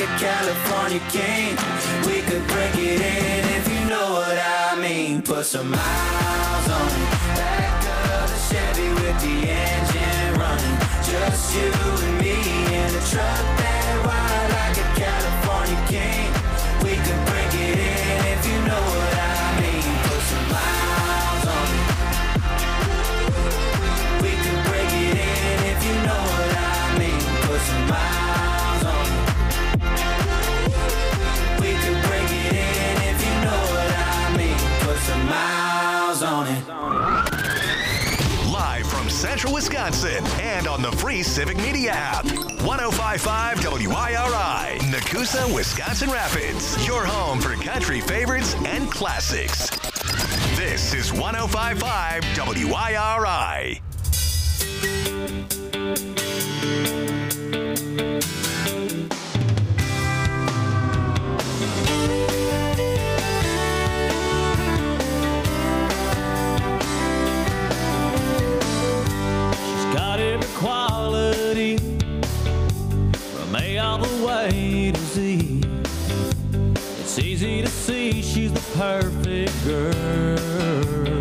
a California king. We could break it in if you know what I mean. Put some miles on it. Back of the Chevy with the engine running. Just you and me in a truck that ride like a California king. We could break it in if you know what I mean. Put some miles on it. We could break it in if you know what I mean. Put some miles on it. We could break it in if you know what I mean. Put some miles on it. Live from Central Wisconsin and on the free Civic Media app. 105.5 WIRI, Nakusa, Wisconsin Rapids. Your home for country favorites and classics. This is 105.5 WIRI. Got every quality from A all the way to Z. It's easy to see she's the perfect girl.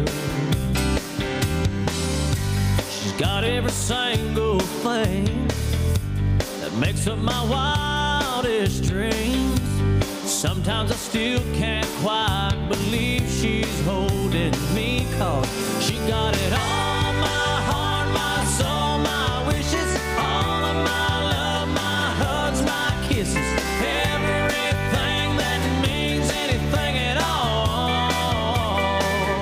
She's got every single thing that makes up my wildest dreams. Sometimes I still can't quite believe she's holding me, 'cause she got it all, my heart, my soul, my wishes, all of my love, my hugs, my kisses, everything that means anything at all.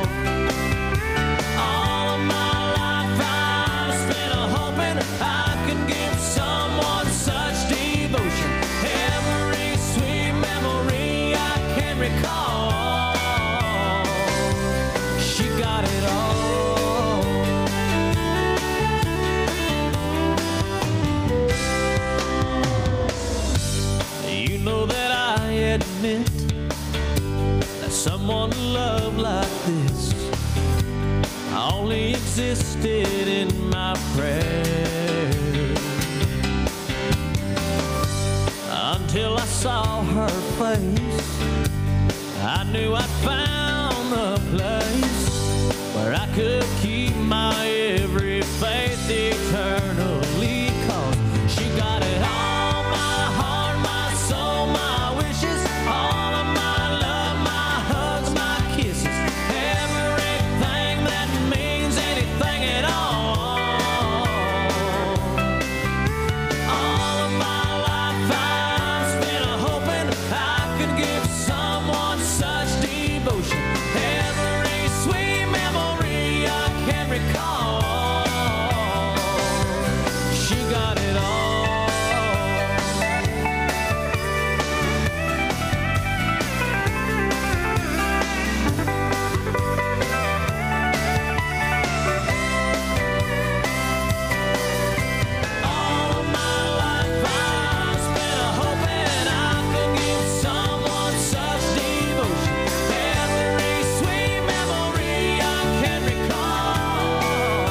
All of my life I've spent hoping I could give someone such devotion. Every sweet memory I can recall. She got it all. You know that I admit that someone loved like this only existed in my prayers. Until I saw her face, I knew I'd found the place where I could keep my every faith eternally, 'cause she got it all, my heart, my soul, my wishes, all of my love, my hugs, my kisses, everything that means anything at all. All of my life I've spent hoping I could give someone such devotion. Every sweet memory I can recall. She got it all. All of my life I've spent hoping I could give someone such devotion. Every sweet memory I can recall.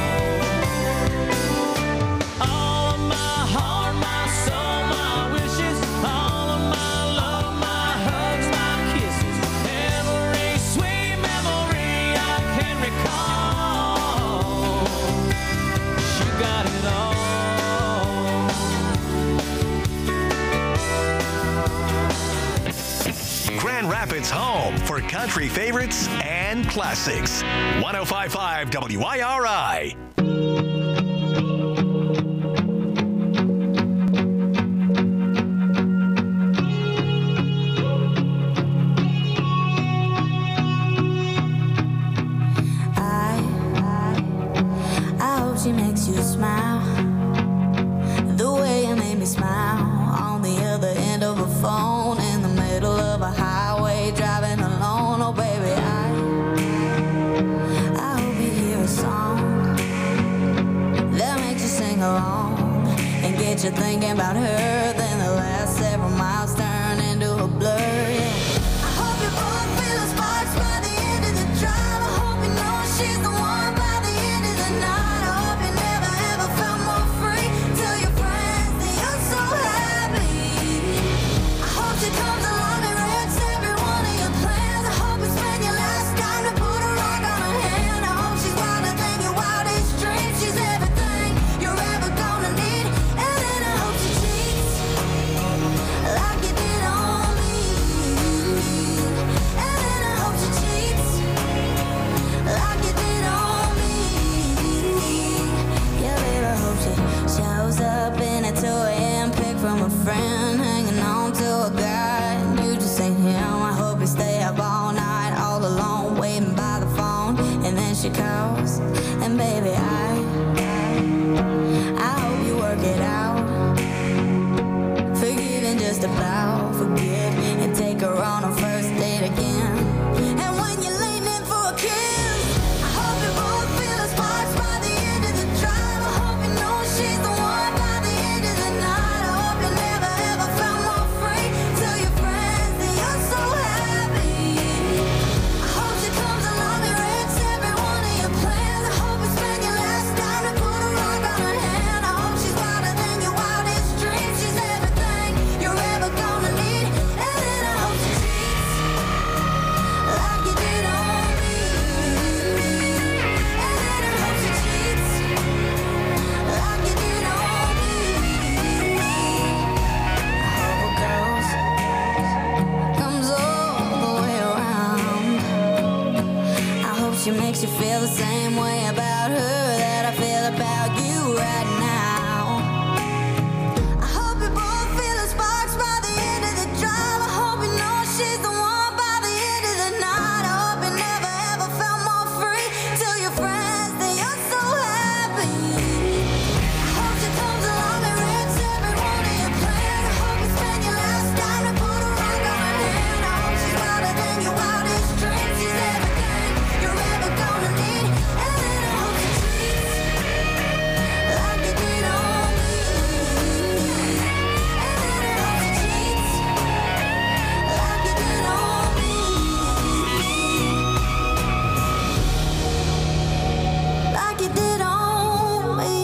All of my heart, my soul, my wishes, all of my love, my hugs, my kisses, every sweet memory I can recall. She got it all. Grand Rapids home for country favorites and classics. 105.5 WIRI. I hope she makes you smile the way you made me smile on the other end of a phone in the middle of a highway driving alone. Oh baby, I hope you hear a song that makes you sing along and get you thinking about her. Then the last several miles turn into a blur. Yeah. I hope you both feel the sparks by the end of the drive. I hope you know she's the one by the end of the night. I hope you never ever felt more free. Tell your friends that you're so happy. I from a friend, hanging on to a guy. You just ain't him. I hope you stay up all night, all alone, waiting by the phone. And then she calls, and baby, I hope you work it out. Forgive and just about forget, and take her on a first date again. And when you lean in for a kiss, I hope you both feel the sparks by the end of the drive. I hope you know she's the one by the end of the night. I hope you never ever felt more free. Tell your friends that you're so happy. I hope she comes along and wrecks every one of your plans. I hope you spend your last dime and put a rock on her hand. I hope she's wilder than your wildest dreams. She's everything you're ever gonna need. And then I hope she cheats like you did on me. And then I hope she cheats like you did on me. I hope a girl's comes all the way around. I hope she makes you feel the same way about her that I feel about you right now. I hope you both feel the sparks by the end of the drive. I hope you know she's the one by the end of the night. I hope you never ever felt more free. Tell your friends that you're so happy. I hope she comes along and wrecks every one of your plans. I hope you spend your last dime and put a rock on her hand. I hope she's wilder than your wildest dreams. She's everything you're ever gonna need. And then I hope she cheats like you did on me. And then I hope she cheats like you did on me. Like you did on me.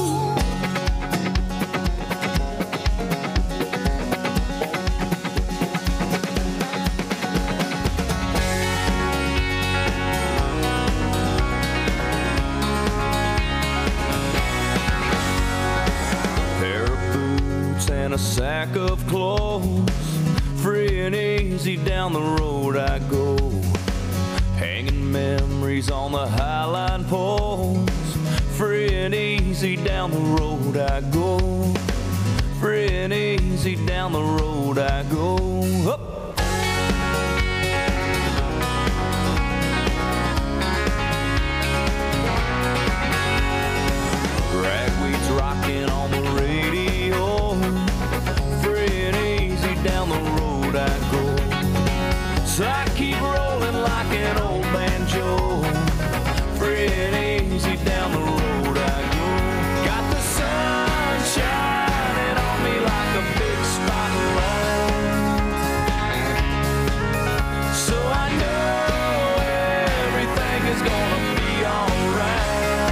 Pair of boots and a sack of clothes, free and easy down the road I go, hanging memories on the highline poles. Free and easy down the road I go, free and easy down the road I go. Up. Ragweed's rocking on the radio, free and easy down the road I go. So I keep rolling like an old banjo, free and easy down the road I go. Got the sun shining on me like a big spotlight, so I know everything is gonna be alright.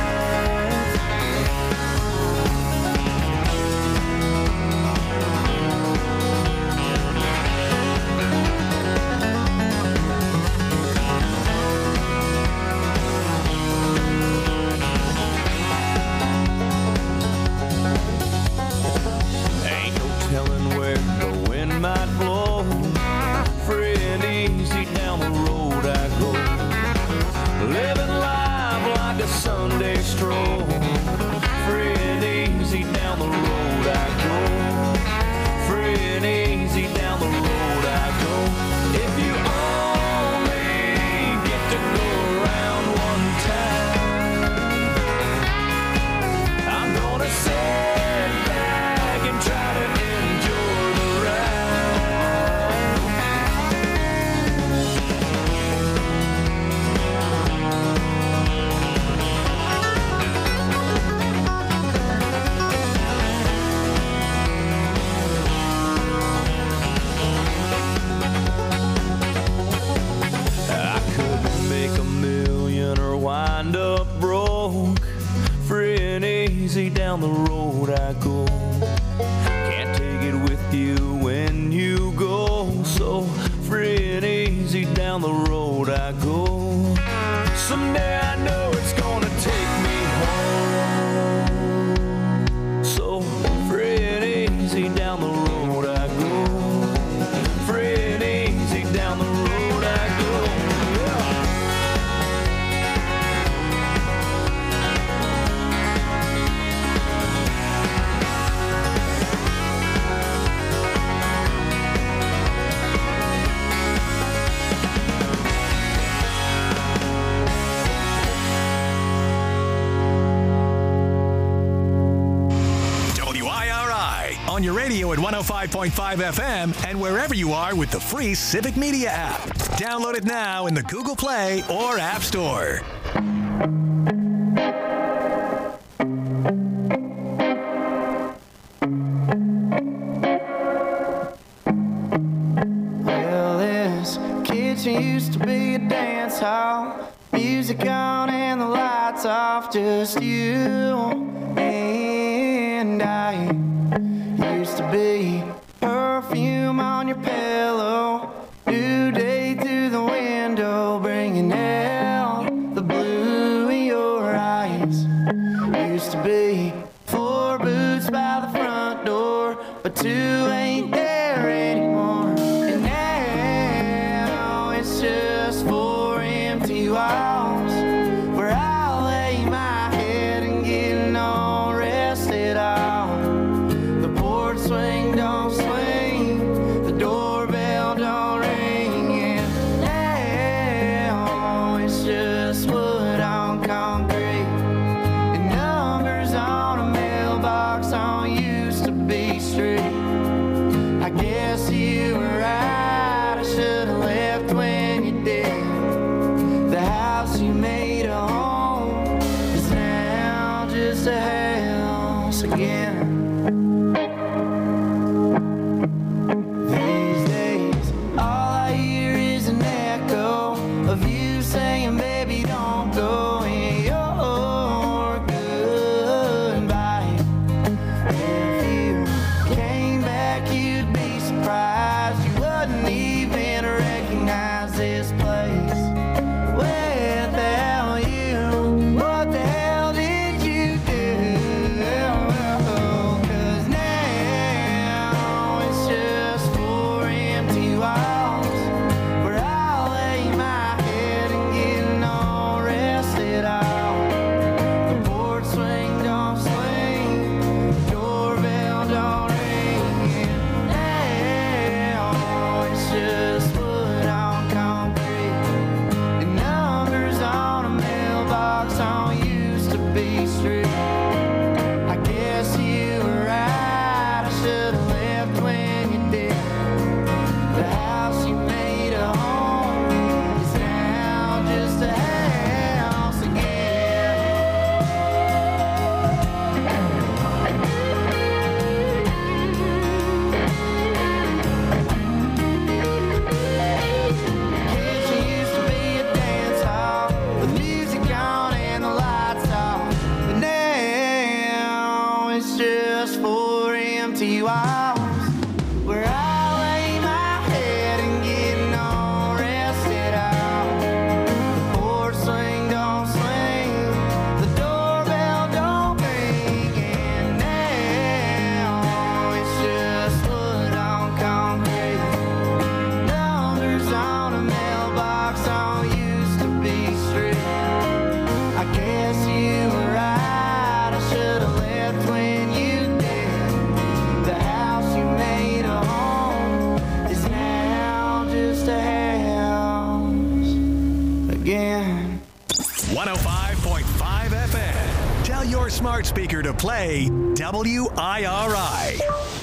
Ain't no telling where the wind might blow, free and easy down the road I go, living life like a Sunday stroll, free and easy down the road I go, free and easy down the road I go. If you only get to go around one time, I'm gonna sit back and try to enjoy the ride. I could make a million or wind up broke, free and easy down the road I go. Can't take it with you when you go, so free and easy down the road I go. Someday I know it's gonna take me home, so free and easy down the road I go, free and easy down the road I go. Yeah. at 105.5 FM and wherever you are with the free Civic Media app. Download it now in the Google Play or App Store. Well, this kitchen used to be a dance hall. Music on and the lights off, just you and I. Used to be perfume on your pillow, new day through the window, bringing out the blue in your eyes. Used to be 4 boots by the front door, but 2 ain't there anymore. And now it's just 4 empty walls where I lay my head and get no rest at all. The porch swing don't swing, the doorbell don't ring, and now it's just wood on concrete and numbers on a mailbox on used to be street. I guess you were right, I should have left when you did. The house you made a home is now just a house again. These days, all I hear is an echo of you saying, baby, don't go, and your goodbye. If you came back, you'd be surprised you wouldn't even recognize this place without you. What the hell did you do? 'Cause now it's just 4 empty walls where I lay my head and get no rest at all. The porch swing don't swing, doorbell don't ring, and now it's just wood on concrete and numbers on a mailbox on used to be street. I guess you were right, I should have left when you did. The house you made a home is now just a house again. Kitchen used to be a dance hall with music on and the lights off, but now it's just 4 empty walls where I lay my head and get no rest at all. The porch swing don't swing, the doorbell don't ring, and now it's just wood on concrete, numbers on a mailbox on used to be street. I guess you were right, I should have left when you did. The house you made a home is now just a house again. 105.5 FM. Tell your smart speaker to play WIRI.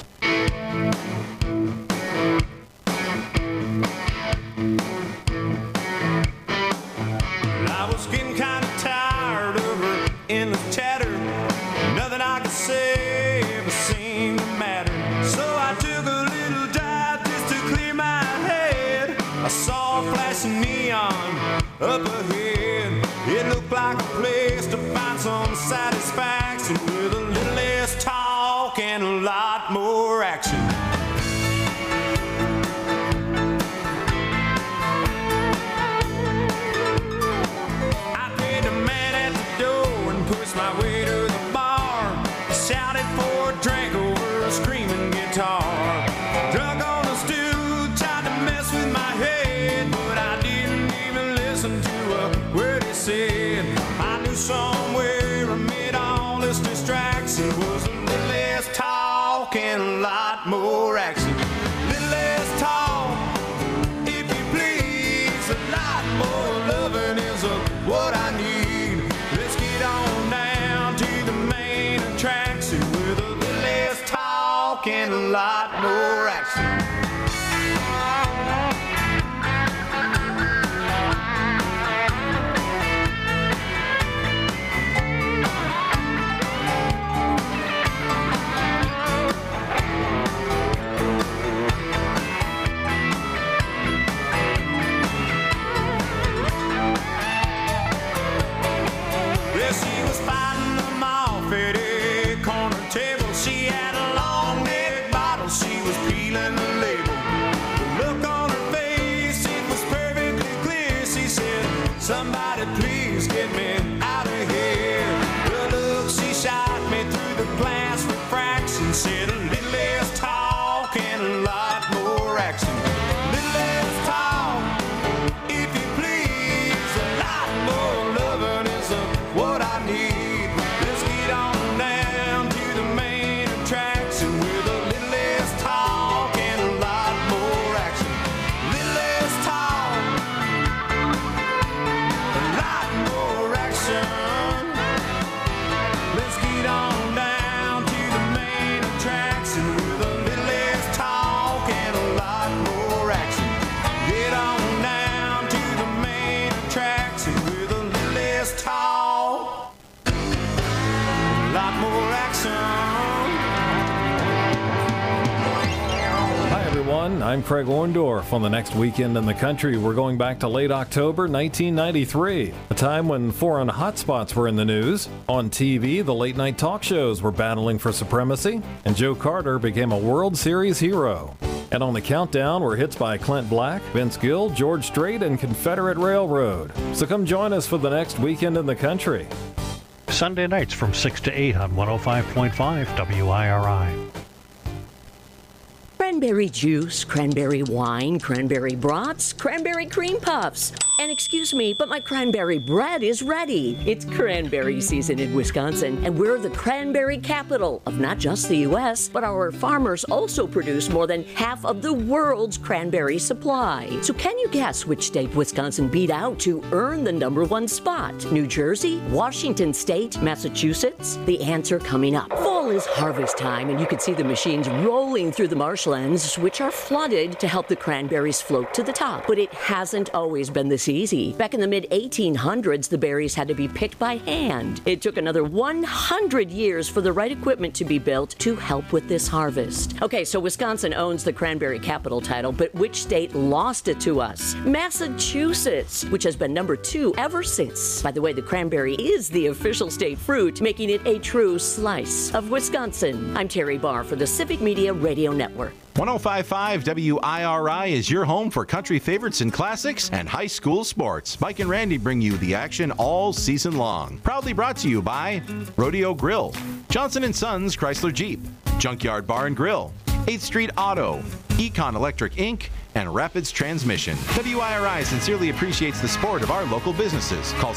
I was getting kind of tired of her endless chatter. Nothing I could say ever seemed to matter. So I took a little dive just to clear my head. I saw a flashing neon up ahead. It looked like a place to find some satisfaction with a little less talk and a lot more action. I paid the man at the door and pushed my way to the bar. Shouted for a drink over a screaming guitar. Drunk on a stool, tried to mess with my head, but I didn't even listen to a word he said. I knew somewhere amid all this distraction was a little less talk and a lot more action. Little less talk, if you please, a lot more loving is what I need. Let's get on down to the main attraction with a little less talk and a lot than the label. The look on her face, it was perfectly clear. She said, somebody please get me out of here. The look she shot me through the glass refraction said, a little less talk and a lot more action. A little less talk, if you please. A lot more loving is what I need. Let's get on down to the main attraction with a little less talk and a lot more action. A little less talk, a lot more action. Let's get on down to the main attraction with a little less talk and a lot more action. Get on down to the main attraction with a little less talk, a lot more action. Hi, everyone. I'm Craig Orndorff. On the next Weekend in the Country, we're going back to late October 1993, a time when foreign hotspots were in the news. On TV, the late-night talk shows were battling for supremacy, and Joe Carter became a World Series hero. And on the countdown were hits by Clint Black, Vince Gill, George Strait, and Confederate Railroad. So come join us for the next Weekend in the Country. Sunday nights from 6 to 8 on 105.5 WIRI. Cranberry juice, cranberry wine, cranberry brats, cranberry cream puffs. And excuse me, but my cranberry bread is ready. It's cranberry season in Wisconsin, and we're the cranberry capital of not just the U.S., but our farmers also produce more than half of the world's cranberry supply. So can you guess which state Wisconsin beat out to earn the #1 spot? New Jersey, Washington State, Massachusetts? The answer coming up. Fall is harvest time, and you can see the machines rolling through the marshlands, which are flooded to help the cranberries float to the top. But it hasn't always been this easy. Back in the mid-1800s, the berries had to be picked by hand. It took another 100 years for the right equipment to be built to help with this harvest. Okay, so Wisconsin owns the cranberry capital title, but which state lost it to us? Massachusetts, which has been #2 ever since. By the way, the cranberry is the official state fruit, making it a true slice of Wisconsin. I'm Terry Barr for the Civic Media Radio Network. 105.5 WIRI is your home for country favorites and classics and high school sports. Mike and Randy bring you the action all season long. Proudly brought to you by Rodeo Grill, Johnson & Sons Chrysler Jeep, Junkyard Bar and Grill, 8th Street Auto, Econ Electric Inc., and Rapids Transmission. WIRI sincerely appreciates the support of our local businesses. Call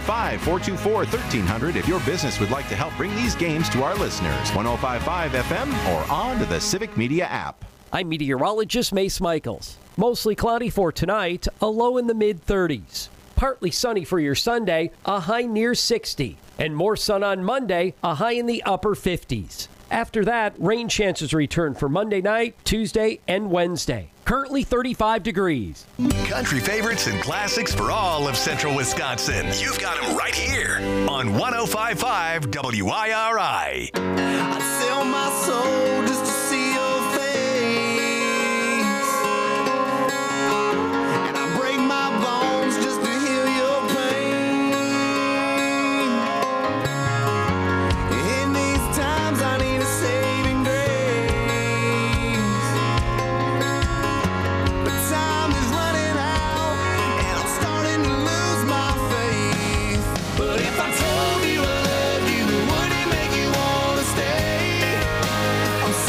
715-424-1300 if your business would like to help bring these games to our listeners. 105.5 FM or on to the Civic Media app. I'm meteorologist Mace Michaels. Mostly cloudy for tonight, a low in the mid-30s. Partly sunny for your Sunday, a high near 60. And more sun on Monday, a high in the upper 50s. After that, rain chances return for Monday night, Tuesday, and Wednesday. Currently 35 degrees. Country favorites and classics for all of central Wisconsin. You've got them right here on 105.5 WIRI. I'd sell my soul just to see your face, and I break my bones just to heal your pain. In these times I need a saving grace, but time is running out and I'm starting to lose my faith. But if I told you I loved you, would it make you wanna stay? I'm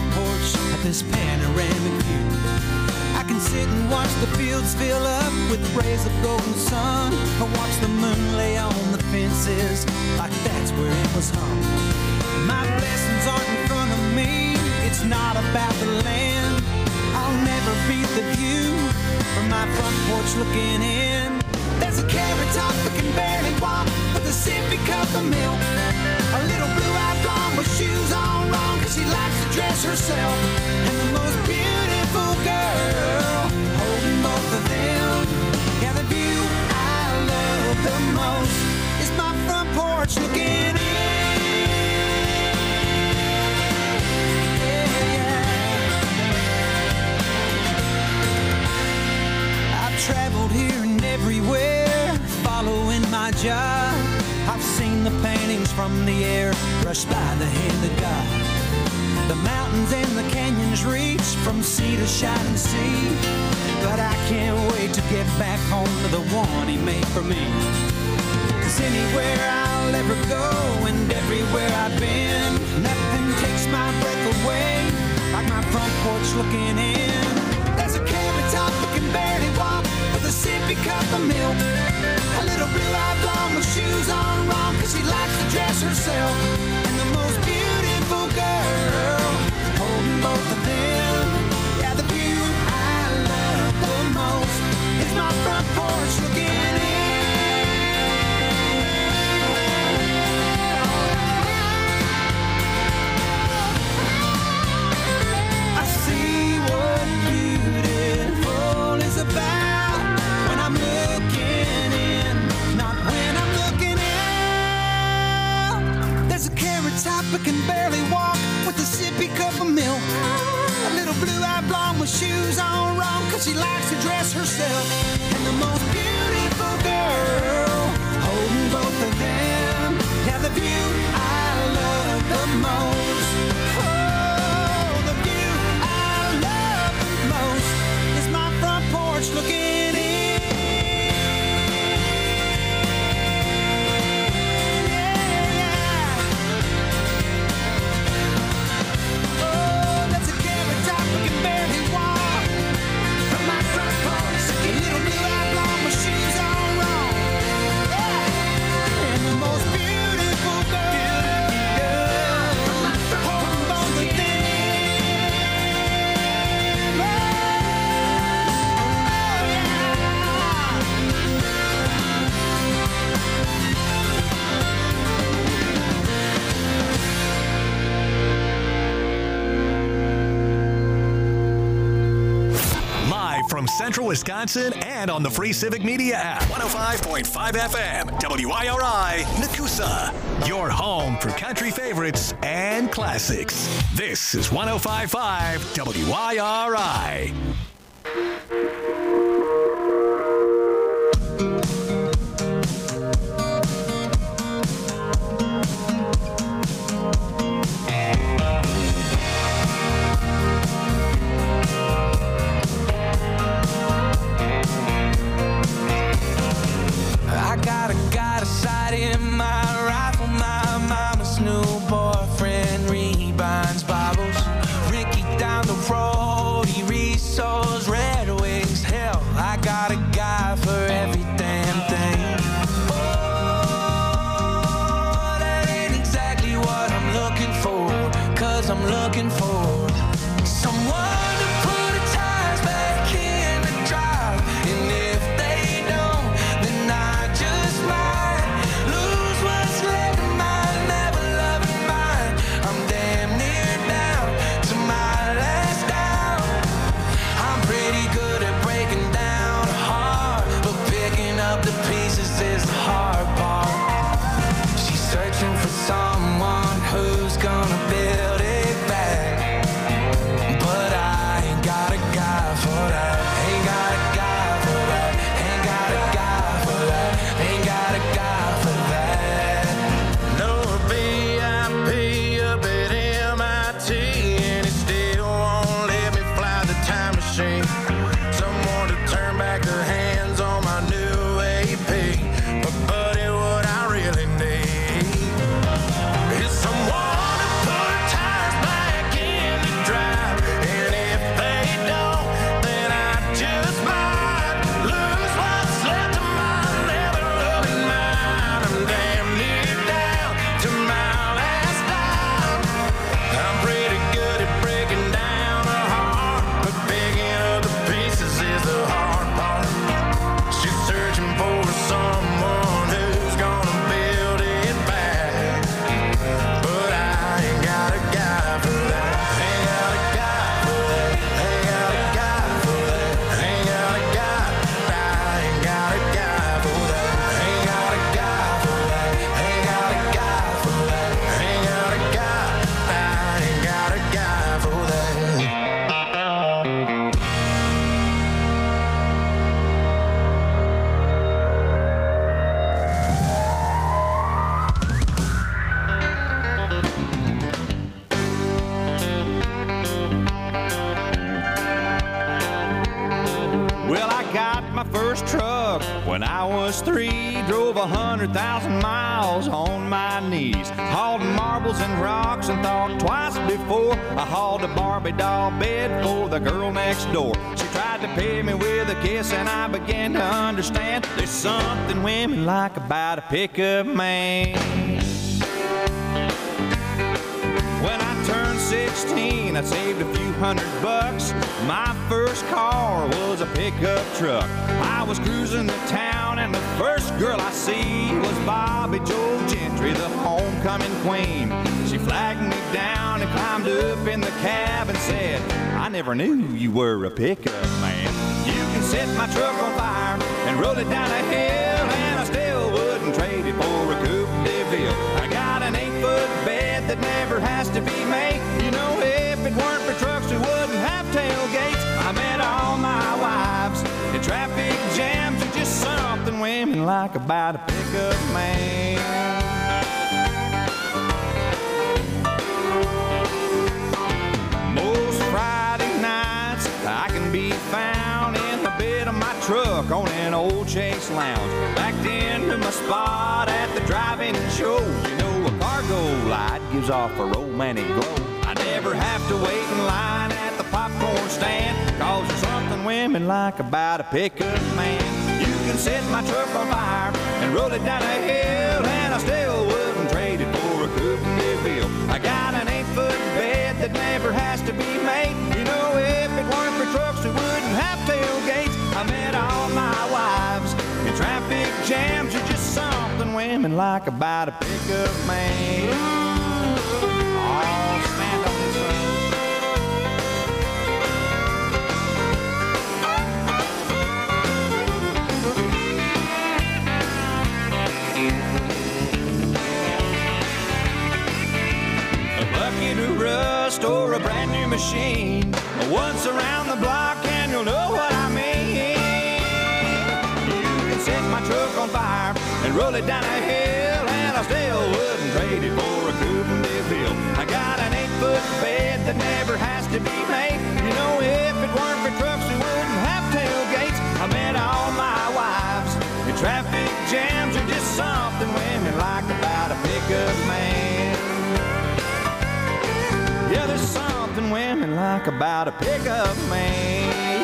front porch at this panoramic view. I can sit and watch the fields fill up with rays of golden sun, or watch the moon lay on the fences like that's where it was hung. My blessings aren't in front of me, it's not about the land. I'll never beat the view from my front porch looking in. There's a carrot top that can barely walk with a sippy cup of milk. A little blue-eyed blonde with shoes on wrong, cause she likes to dress herself. And the most beautiful girl holding both of them. Yeah, the view I love the most is my front porch looking in. Traveled here and everywhere, following my job. I've seen the paintings from the air, brushed by the hand of God. The mountains and the canyons reach from sea to shining sea. But I can't wait to get back home to the one he made for me. Cause anywhere I'll ever go and everywhere I've been, nothing takes my breath away like my front porch looking in. There's a carrot top that can barely walk with a sippy cup of milk. A little blue-eyed blonde with shoes on wrong, cause she likes to dress herself. And the most beautiful girl holding both of them. Yeah, the view I love the most is my front porch looking in. I see what beautiful is about when I'm looking in, not when I'm looking out. There's a carrot top that can barely walk with a sippy cup of milk. A little blue-eyed blonde with shoes on wrong, cause she likes to dress herself. And the most beautiful girl holding both of them. Yeah, the view I love the most. Oh, the view I love the most is my front porch looking in. From Central Wisconsin and on the free Civic Media app. 105.5 FM, WIRI, Nakusa. Your home for country favorites and classics. This is 105.5 WIRI. Down to my last dime. first truck when I was 3. Drove 100,000 miles on my knees. Hauled marbles and rocks and thought twice before I hauled a Barbie doll bed for the girl next door. She tried to pay me with a kiss and I began to understand there's something women like about a pickup man. When I turned 16, I saved a few $100. My first car was a pickup truck. I was cruising to town and the first girl I see was Bobby Joe Gentry, the homecoming queen. She flagged me down and climbed up in the cab and said, I never knew you were a pickup man. You can set my truck on fire and roll it down a hill, and I still wouldn't trade it for a Coupe de Ville. I got an 8-foot bed that never has to be made. You know, if it weren't for trucks, we wouldn't have tailgates. I met all my wives in traffic jams, are just something women like about a pickup man. Most Friday nights I can be found in the bed of my truck on an old Chase Lounge, backed into my spot at the drive-in show. You know, a cargo light gives off a romantic glow. I never have to wait in line at the popcorn stand, 'cause there's something women like about a pickup man. You can set my truck on fire and roll it down a hill, and I still wouldn't trade it for a Coupe de Ville. I got an 8-foot bed that never has to be made. You know, if it weren't for trucks, we wouldn't have tailgates. I met all my wives in traffic jams, are just something women like about a pickup man. Oh, stand on this road. A bucket of rust or a brand new machine, once around the block and you'll know what I mean. You can set my truck on fire and roll it down a hill, and I still wouldn't trade it for a Coupe de Ville. I got an 8-foot bed that never has to be made. You know, if it weren't for trucks, we wouldn't have tailgates. I met all my wives in traffic jams, are just something women like about a pickup man. Yeah, there's something women like about a pickup man.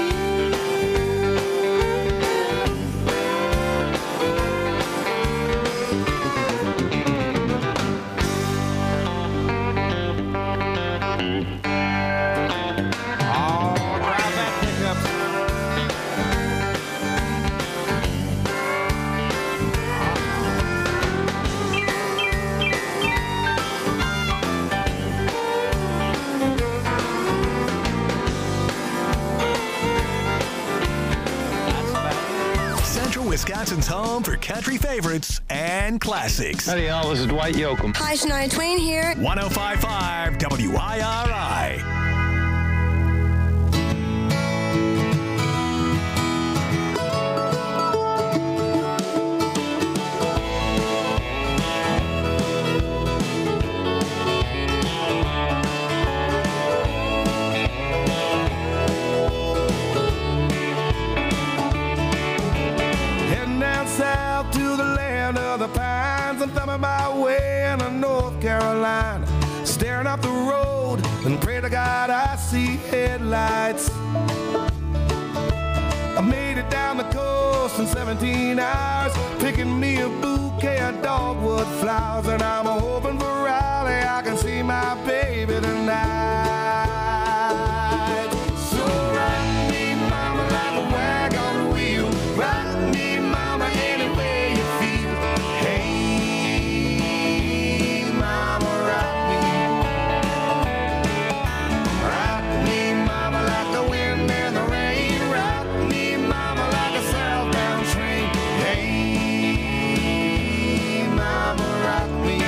Wisconsin's home for country favorites and classics. Howdy, y'all. This is Dwight Yoakam. Hi, Shania Twain here. 105.5 WIRI. South to the land of the pines, I'm thumbing my way into North Carolina, staring up the road and pray to God I see headlights. I made it down the coast in 17 hours, picking me a bouquet of dogwood flowers, and I'm hoping for Raleigh I can see my baby tonight. So rock me, mama, like a wagon wheel. Rock me, mama, any way you feel. Hey, mama, rock me. Rock me, mama, like the wind and the rain. Rock me, mama, like a southbound train. Hey, mama, rock me.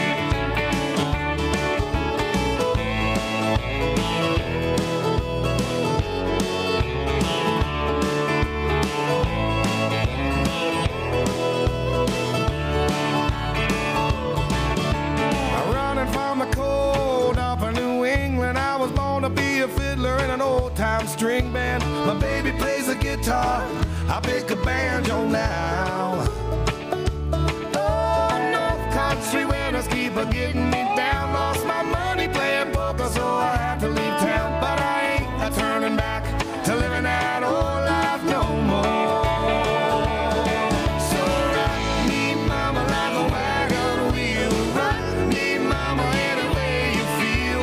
Be a fiddler in an old-time string band. My baby plays the guitar, I pick a banjo now. Oh, North Country winters keep a getting me down. Lost my money playing poker, so I had to leave town. But I ain't a turning back to living that old life no more. So rock me, mama, like a wagon wheel. Rock me, mama, any way you feel.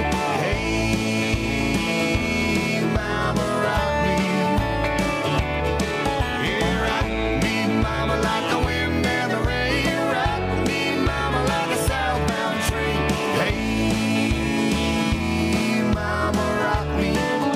Hey, mama, rock me. Yeah, rock me, mama, like the wind and the rain. Rock me, mama, like a southbound train. Hey, mama, rock me.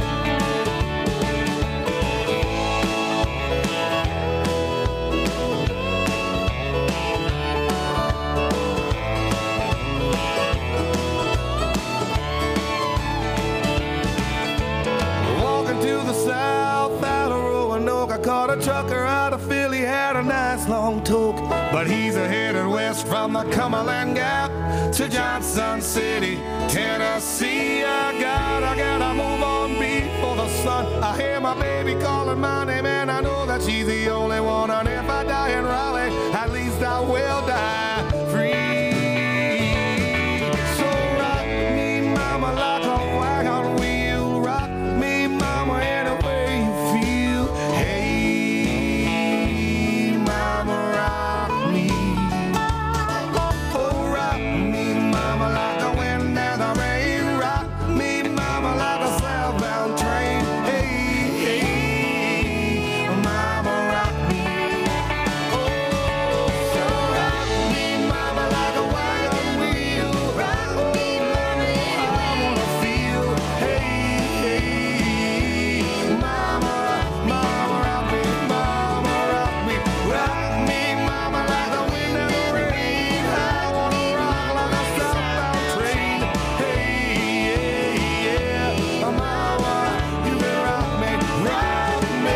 Walking to the south out of Roanoke, I caught a trucker out of Philly, had a nice long toke. But he's headed west from the Cumberland Gap to Johnson City, Tennessee. I gotta move on before the sun. I hear my baby calling my name, and I know that she's the only one. And if I die in Raleigh, at least I will die free. So rock me, mama, like a wagon wheel. Rock me, mama, any way you feel. Hey, mama, rock me. Oh, rock me, mama, like the wind and the rain. Rock me, mama, like a southbound train. Hey, hey, mama, rock me. Oh, so rock me, mama, like a wagon wheel. Rock me, mama, I wanna feel. Hey, hey, mama, mama, rock me, mama, rock me. Rock me, mama, like the wind and the rain. I wanna rock like a southbound train. Hey, yeah, yeah, mama, you can rock me, rock me.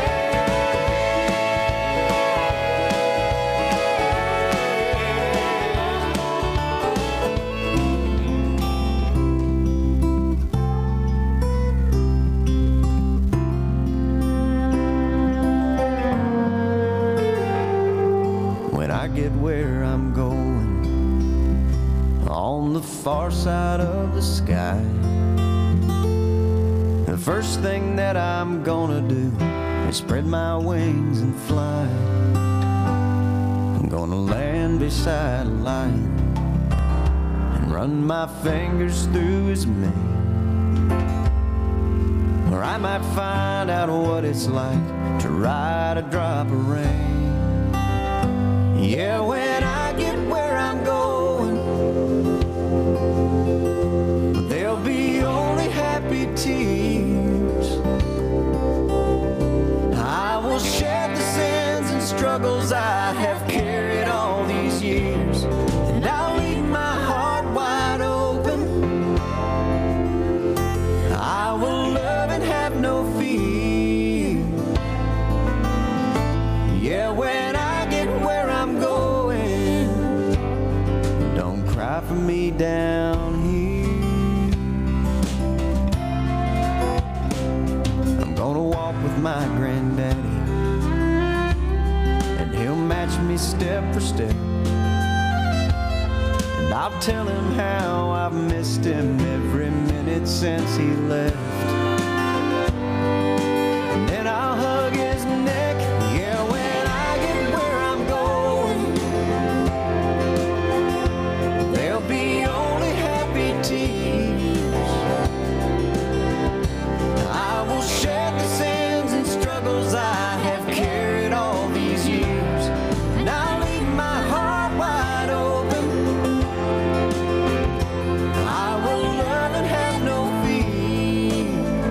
When I get where I'm going, on the far side of the sky, the first thing that I'm gonna do is spread my wings and fly. I'm gonna land beside a lion and run my fingers through his mane. Or I might find out what it's like to ride a drop of rain. Yeah, when I get where I'm going, there'll be only happy tears. I will shed the sins and struggles I have carried all these years, and I'll leave my heart wide open. I will love and have no fear. Yeah, when I get where I'm going, don't cry for me down here. I'm gonna walk with my granddaddy, and he'll match me step for step. And I'll tell him how I've missed him every minute since he left. And then I'll hug his neck. Yeah, when I get where I'm going, there'll be only happy tears. I will shed the sins and struggles I have carried all these years, and I'll leave my heart wide open. I will love and have no fear.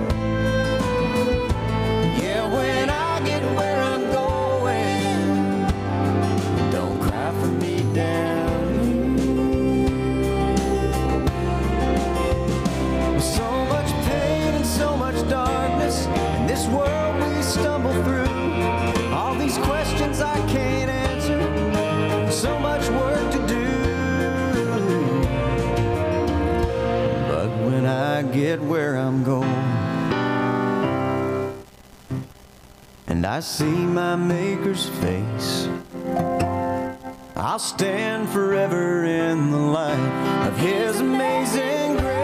Yeah, when I get where I'm going, don't cry for me down here. So much pain and so much darkness in this world we stumble through. All these questions I can't answer, so much work to do. But when I get where I'm going, and I see my Maker's face, I'll stand forever in the light of His amazing grace.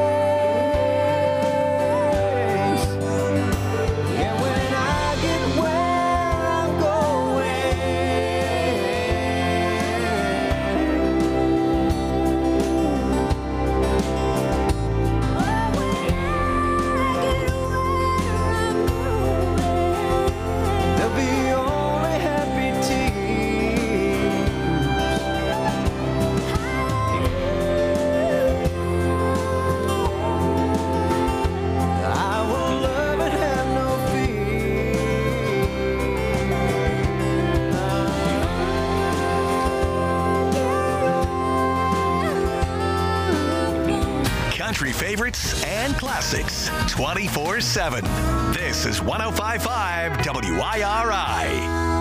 Yeah, when I get where I'm going, there'll be only happy tears. I will love and have no Country favorites and classics 24/7. This is 105.5 WIRI.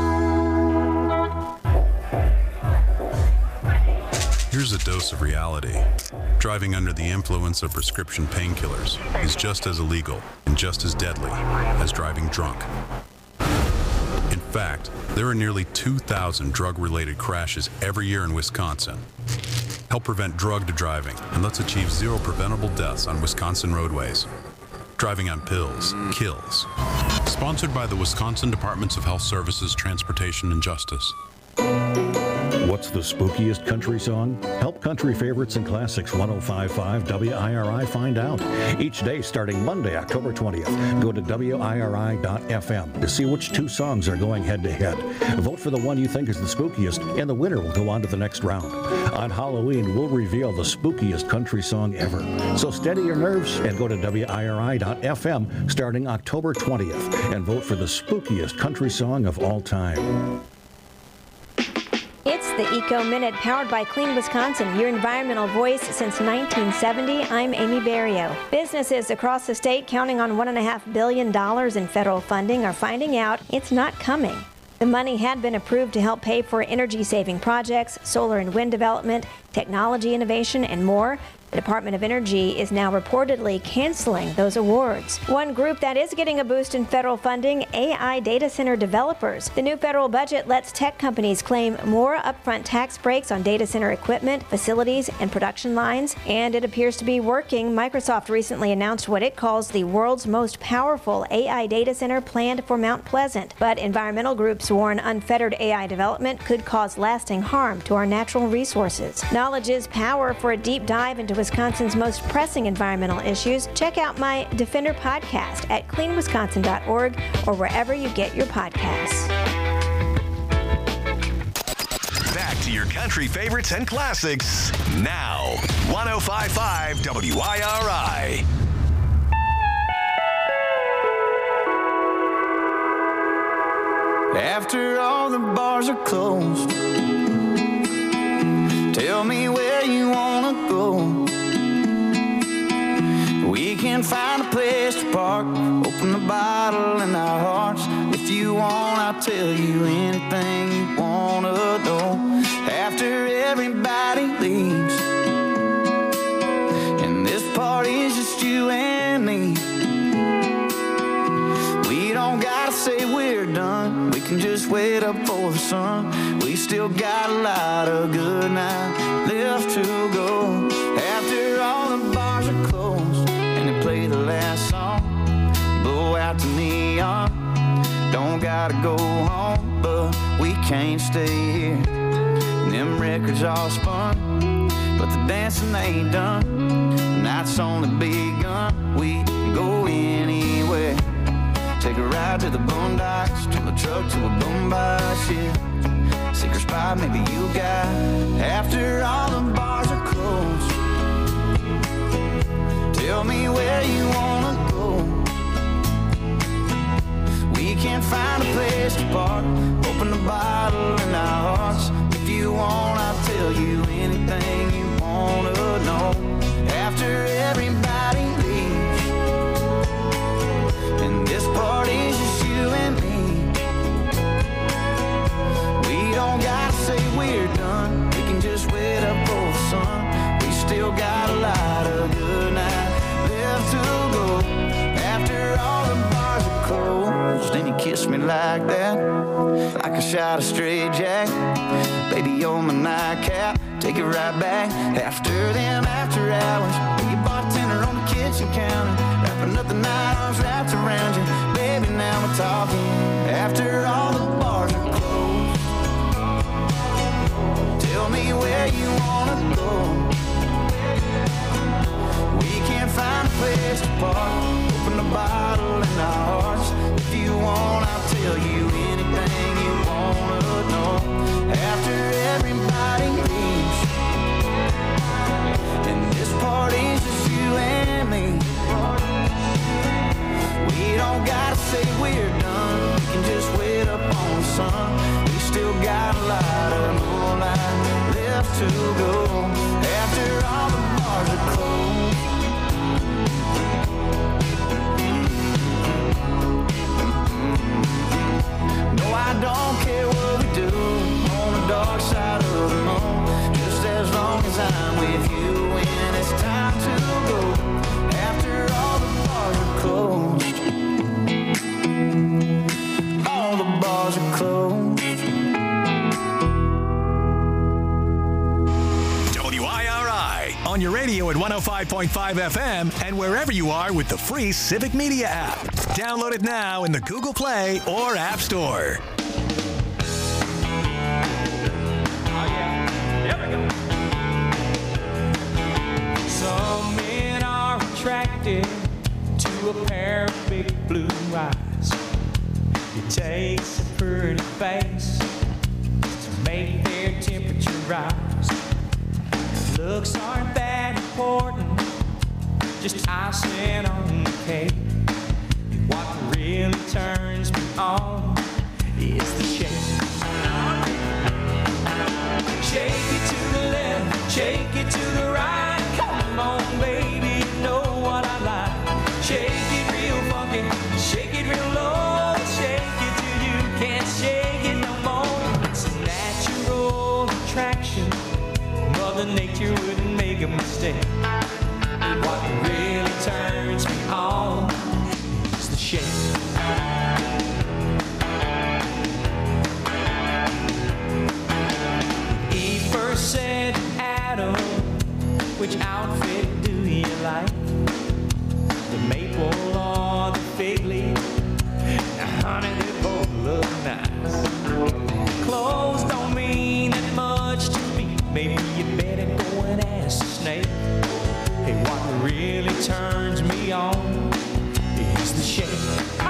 Here's a dose of reality. Driving under the influence of prescription painkillers is just as illegal and just as deadly as driving drunk. In fact, there are nearly 2,000 drug-related crashes every year in Wisconsin. Help prevent drugged driving and let's achieve 0 preventable deaths on Wisconsin roadways. Driving on pills kills. Sponsored by the Wisconsin Departments of Health Services, Transportation, and Justice. What's the spookiest country song? Help Country Favorites and Classics 105.5 WIRI find out. Each day starting Monday, October 20th. Go to WIRI.FM to see which 2 songs are going head-to-head. Vote for the one you think is the spookiest, and the winner will go on to the next round. On Halloween, we'll reveal the spookiest country song ever. So steady your nerves and go to WIRI.FM starting October 20th and vote for the spookiest country song of all time. It's the Eco Minute, powered by Clean Wisconsin, your environmental voice since 1970. I'm Amy Barrio. Businesses across the state counting on $1.5 billion in federal funding are finding out it's not coming. The money had been approved to help pay for energy-saving projects, solar and wind development, technology innovation, and more. The Department of Energy is now reportedly canceling those awards. One group that is getting a boost in federal funding, AI data center developers. The new federal budget lets tech companies claim more upfront tax breaks on data center equipment, facilities, and production lines, and it appears to be working. Microsoft recently announced what it calls the world's most powerful AI data center planned for Mount Pleasant. But environmental groups warn unfettered AI development could cause lasting harm to our natural resources. Knowledge is power. For a deep dive into Wisconsin's most pressing environmental issues, check out my Defender podcast at cleanwisconsin.org or wherever you get your podcasts. Back to your country favorites and classics now. 105.5 WIRI. After all the bars are closed, tell me where you wanna go. We can find a place to park, open the bottle in our hearts. If you want, I'll tell you anything you wanna know. After everybody leaves, and this party's just you and me, we don't gotta say we're done. We can just wait up for the sun. We still got a lot of good night left to go. After all the bars are closed and they play the last song, blow out the neon. Don't gotta go home, but we can't stay here. And them records all spun, but the dancing ain't done. The night's only begun. We can go anywhere. Take a ride to the boondocks, turn the truck to a boombox, yeah. Secret spot maybe you got. After all the bars are closed, tell me where you wanna go. We can find a place to park, open the bottle in our hearts. If you want, I'll tell you anything you wanna know. After everybody leaves, and this party's just you and me, we don't gotta say we're done. We can just wait up for the sun. We still got a lot of good night left to go. After all the bars are closed and you kiss kiss me like that, like a shot of straight jack. Baby, you're my nightcap, take it right back. After them after hours, be a bartender on the kitchen counter, wrapping up the night, arms wrapped around you. Baby, now we're talking. After all the bars are closed, tell me where you wanna go. We can't find a place to park, open the bottle in our hearts. If you want, I'll tell you anything you wanna know. After everybody leaves, and this party's just you and me, we don't gotta say we're done, we can just wait up on the sun. We still got a lot of moonlight left to go. After all the bars are closed, no, I don't care what we do on the dark side of the moon, just as long as I'm with you when it's time to go. After all the bars are closed, all the bars are closed. WIRI on your radio at 105.5 FM and wherever you are with the free Civic Media app. Download it now in the Google Play or App Store. Some men are attracted to a pair of big blue eyes. It takes a pretty face to make their temperature rise. Looks aren't that important, just icing on the cake. What really turns me on is the shake. Shake it to the left, shake it to the right. Come on, baby, you know what I like. Shake it real funky, shake it real low. Shake it till you can't shake it no more. It's a natural attraction, Mother Nature wouldn't make a mistake. What really turns me on is the shake. Eve first said to Adam, which outfit do you like? The maple or the fig leaf? Now, honey, they both look nice. Clothes don't mean that much to me. Maybe you better go and ask the snake. Hey, what really turns me on is the shake.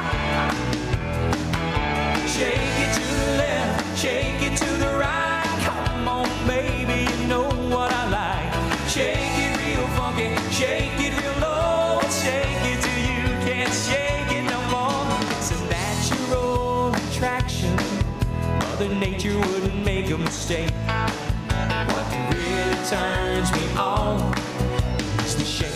Shake it to the left, shake it to the right. Come on, baby, you know what I like. Shake it real funky, shake it real low. Shake it till you can't shake it no more. It's a natural attraction, Mother Nature wouldn't make a mistake. What really turns me on is the shake.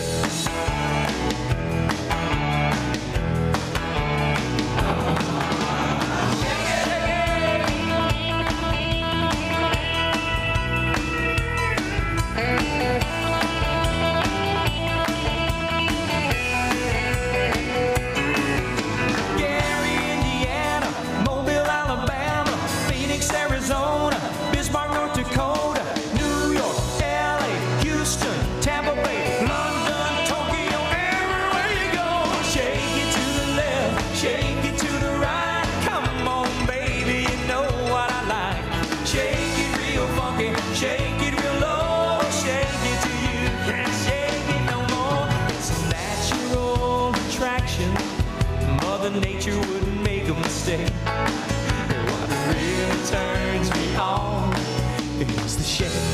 Gary, Indiana, Mobile, Alabama, Phoenix, Arizona, Bismarck, North Dakota, New York, LA, Houston, Tampa Bay, London, Tokyo, everywhere you go. Shake it to the left, shake it to the right. Come on, baby, you know what I like. Shake it real funky, shake it real low. Shake it till you can't shake it no more. It's a natural attraction, Mother Nature wouldn't make a mistake. What really turns me on is the shake.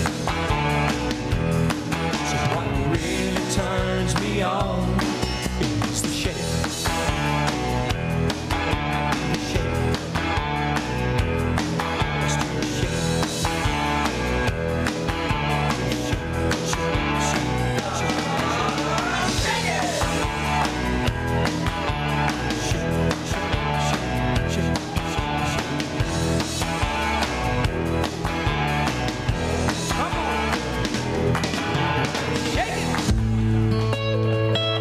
So what really turns me on is the shake. The shake. It's the shake. Shake it! Come on! Shake it!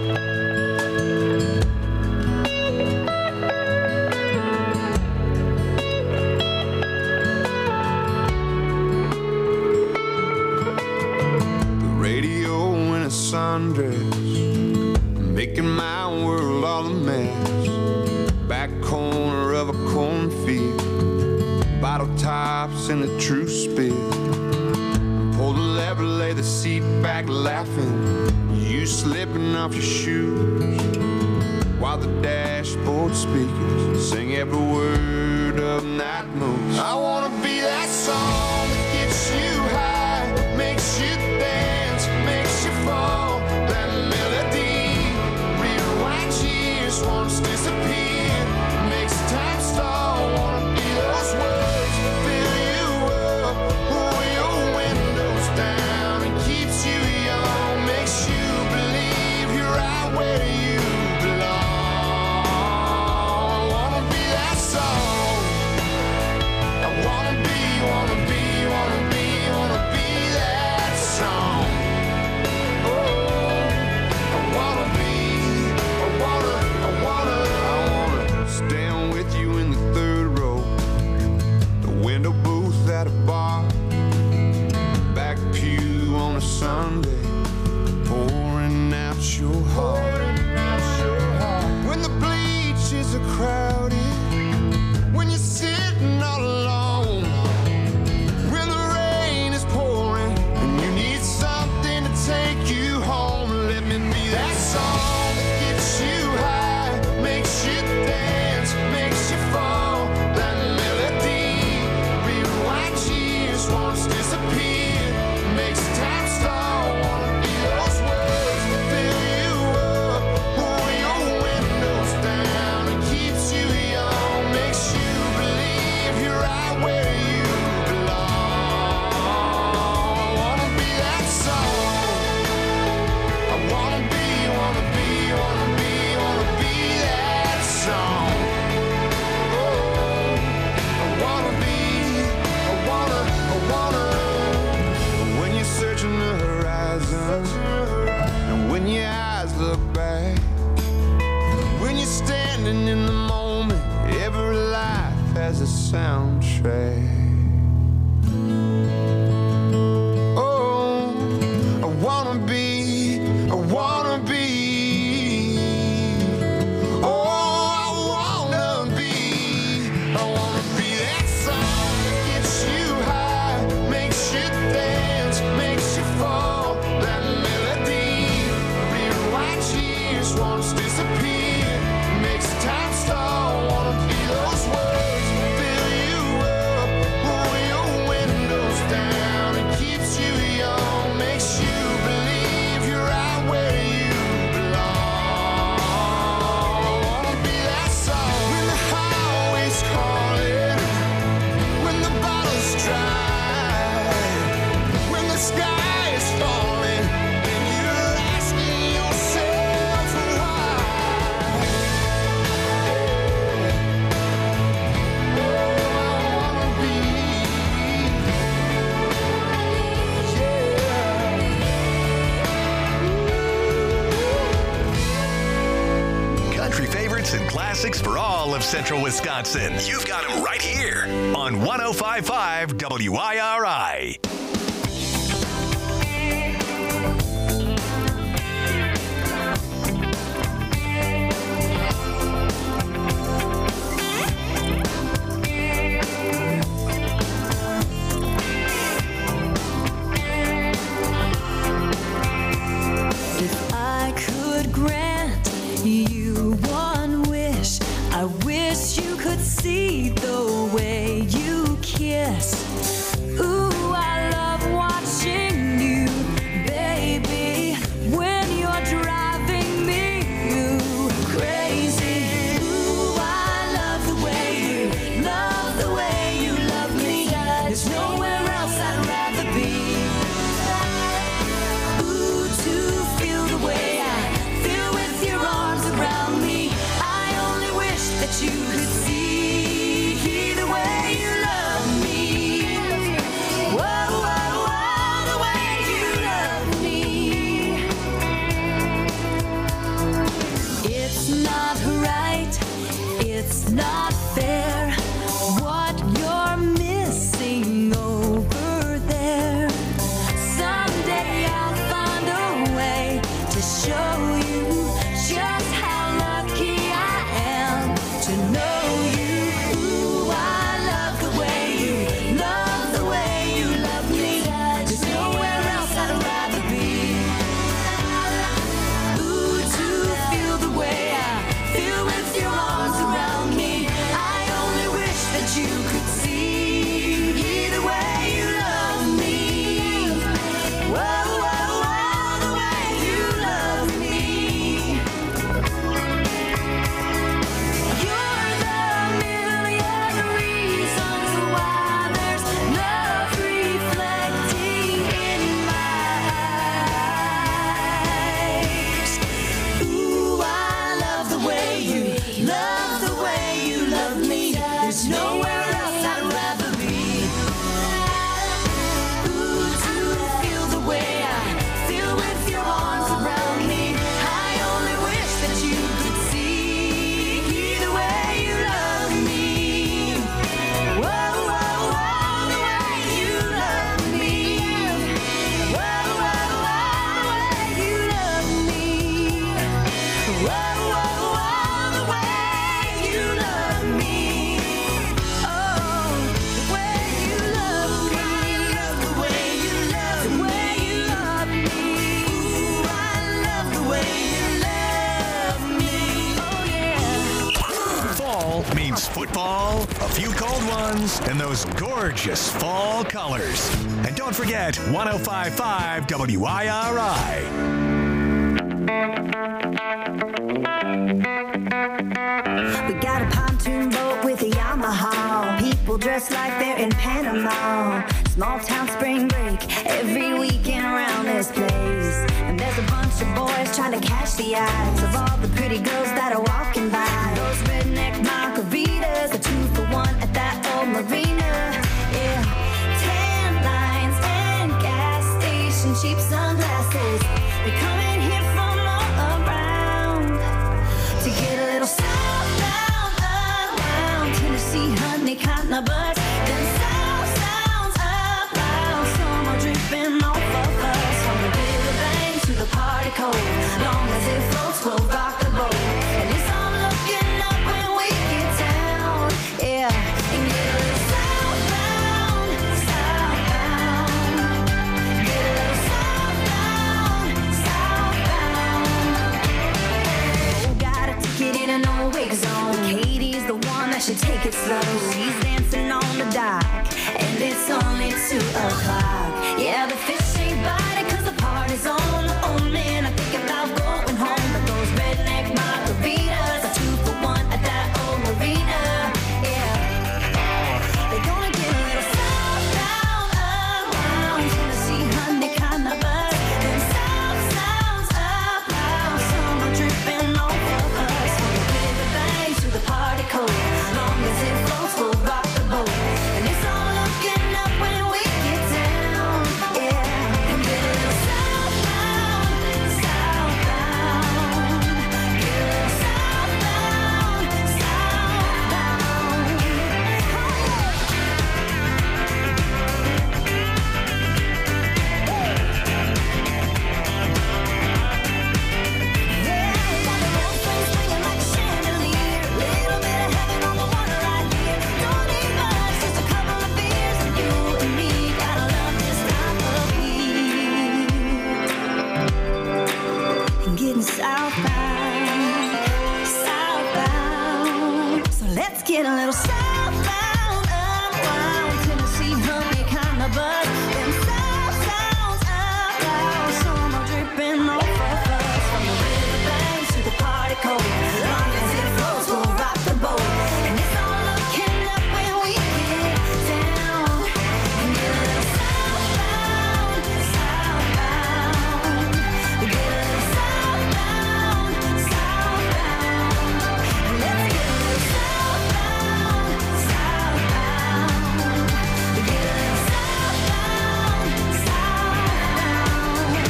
stops and the truce spit. Pull the lever, lay the seat back laughing. You slipping off your shoes while the dashboard speakers sing every word of Night Moves. I wanna be that song that gets you high, makes you dance, makes you fall. That melody rewinds years, once disappear, makes time stall. Wanna be those words, fill you up, pull your windows down, and keeps you young, makes you believe you're right where you belong. I wanna be that song. I wanna be that song. Oh, I wanna stand with you in the third row, the window booth at a bar, back pew on a Sunday, pouring out your heart. When the bleachers are crowded, when you're sitting all alone, when the rain is pouring and you need something to take you home, let me be that song that gets you high, makes you dance, makes you fall. That melody rewinds years, once disappear, makes time stall. Wanna be those words that fill you up, pull your windows down, and keeps you young, makes you believe you're right where you belong. I wanna be that song. I wanna be that song. Oh, when you're searching the horizon, and when your eyes look back, when you're standing in the moment, every life has a soundtrack. Oh, I wanna be. I wanna be that song that gets you high, makes you dance, makes you fall. That melody rewinds years, once disappear, makes time stall. Wanna be those words, fill you up, pull your windows down, and keeps you young, makes you believe you're right where you belong. I wanna be that song when the highway's calling, when the bottle's dry, when the sky is falling, and you're asking yourself why. Country favorites and classics for all of Central Wisconsin. You've got them right here on 105.5 WIRI. If I could grant you one wish, I wish you could see the way you kiss. Ooh, I love watching you, baby, when you're driving me crazy. Ooh, I love the way you love me. There's nowhere else I'd rather be. Ooh, to feel the way I feel with your arms around me. I only wish that you could see the way you love me. Whoa, whoa, whoa, the way you love me. It's not right, it's not fair, what you're missing over there. Someday I'll find a way to show you just how lucky I am to know you. Ooh, I love the way you love means football, a few cold ones, and those gorgeous fall colors. And don't forget 105.5 WIRI. We got a pontoon boat with a Yamaha. People dressed like they're in Panama. Small town spring break every weekend around this place. And there's a bunch of boys trying to catch the eyes of all the pretty girls that are walking by. Those redneck margaritas, a 2-for-1 at that old marina. Yeah, tan lines and gas station cheap sunglasses. They're coming here from all around to get a little southbound around Tennessee, honey, cotton buds. Then south sounds up loud, summer dripping off of us. From the river bank to the party cold, long as it floats, we'll rock the boat. At least I'm looking up when we get down, yeah. And get a little southbound, southbound. Get a little southbound, southbound. Oh, got a ticket in an old wig zone. Katie's the one that should take it slow. She's dancing on the dock, and it's only 2 o'clock. Yeah, the fish ain't biting 'cause the party's on. Oh man, I think about going home. But those redneck margaritas, a 2-for-1 at that old marina. Yeah, they're gonna get a little southbound around Tennessee, honey, kinda buzz. Then south sounds up loud, summer dripping off of us. From the river bank to the party cold, long as it floats, we'll rock the boat. And it's all looking up when we get down, yeah. And get a little southbound, southbound. Get a little southbound, southbound. Yeah, got the whole place swinging like a chandelier. Little bit of heaven on the water right here. Don't need much, just a couple of beers, and you and me gotta love this time of year. And getting southbound, southbound. So let's get a little southbound around Tennessee, honey, kinda buzz. Them south sounds up loud, summer dripping off of us. From the river bank to the party cold, long as it flows, we'll rock the boat. And it's all looking up when we get down. And get a little southbound, southbound. Get a little southbound, southbound. And let's get a little southbound, southbound. Get a little southbound, southbound.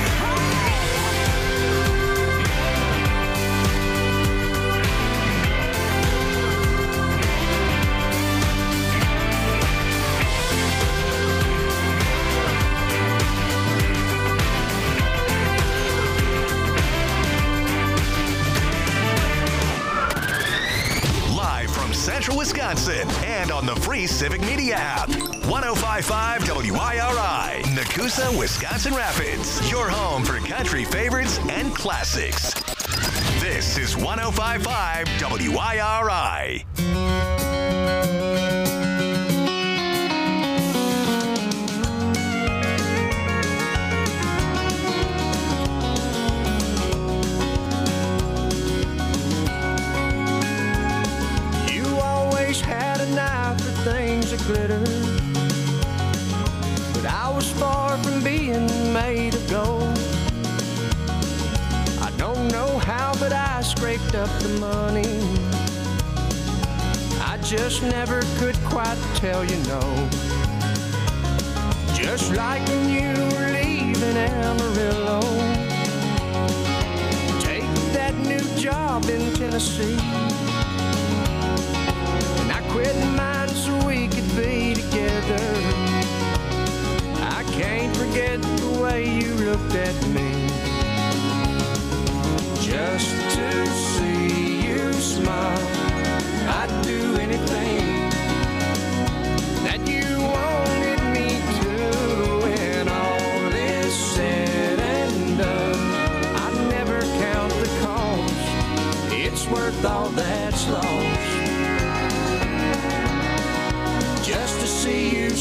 Live from Central Wisconsin and on the free Civic Media app. 105.5 WIRI, Nakusa, Wisconsin Rapids. Your home for country favorites and classics. This is 105.5 WIRI. You always had an eye for things that glitter, but I was far from being made of gold. I don't know how, but I scraped up the money. I just never could quite tell you no. Just like when you were leaving Amarillo, take that new job in Tennessee.